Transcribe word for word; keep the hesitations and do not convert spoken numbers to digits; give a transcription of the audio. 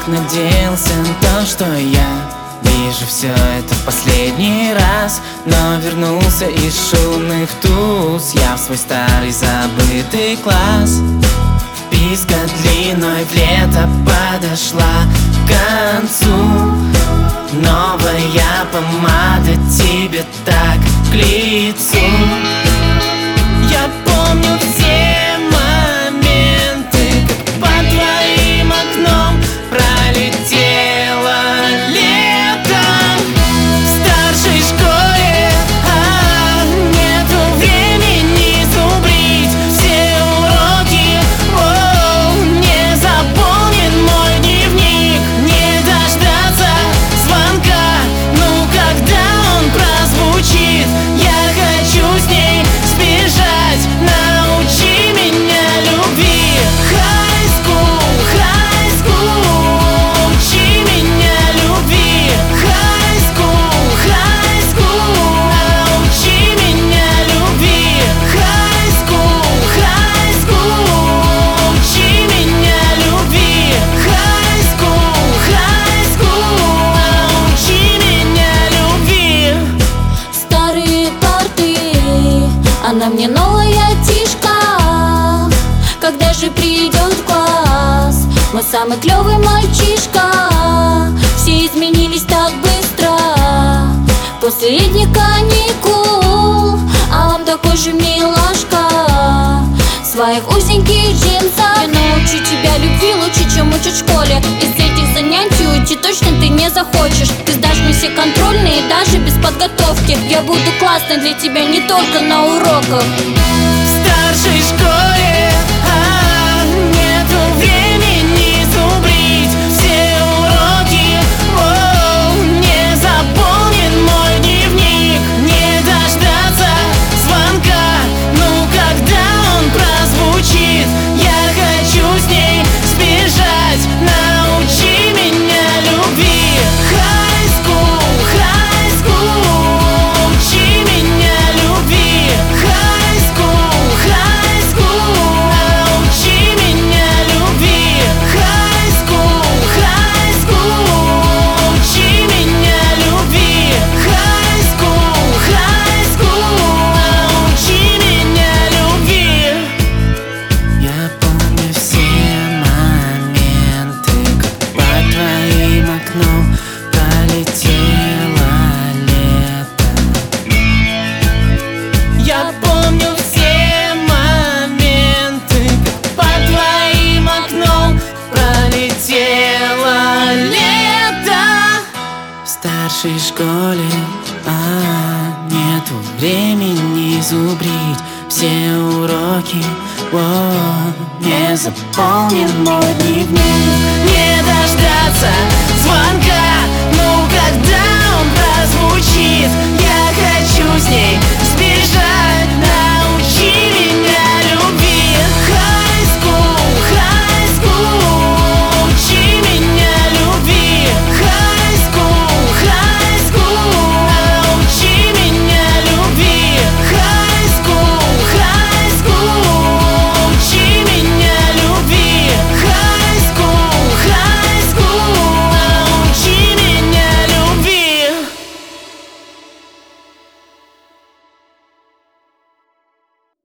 так надеялся на то, что я вижу все это в последний раз. Но вернулся из шумных туз я в свой старый забытый класс. Вписка длиной в лето подошла к концу. Новая помада тебе так к лицу. Я помню все моменты, как под твоим окном пролетело лето. В старшей школе а, нету времени зубрить все уроки. О, не заполнен мой дневник, не дождаться звонка. Ну, когда он прозвучит, я хочу с ней сбежать. Научи меня любви. High school, high school, учи меня любви. High school, high school, научи меня любви. High school, high school, учи меня любви. High school, high school, научи меня любви. Старые парты, она мне новая тишка. Когда же придет в класс мой самый клевый мальчишка? Все изменились так быстро после летних каникул, а он такой же милашка в своих узеньких джинсах. Я научу тебя любви лучше, чем учат в школе. Из этих занятий уйти точно ты не захочешь. Ты сдашь мне все контрольные даже без подготовки. Я буду классной для тебя не только на уроках. В старшей школе а, нету времени зубрить все уроки. О, не заполнен мой дневник, не дождаться звонка. Ну, когда он прозвучит, я хочу с ней сбежать. Научи меня любви. High school, high school, учи меня любви. High school, high school, научи меня любви. High school, high school, учи меня любви. High school, high school, научи меня любви. Я помню все моменты, как под твоим окном пролетело лето. Я помню все моменты, как под твоим окном пролетело лето. В старшей школе а, нету времени зубрить все уроки. О, не заполнен мой дневник, не дождаться звонка.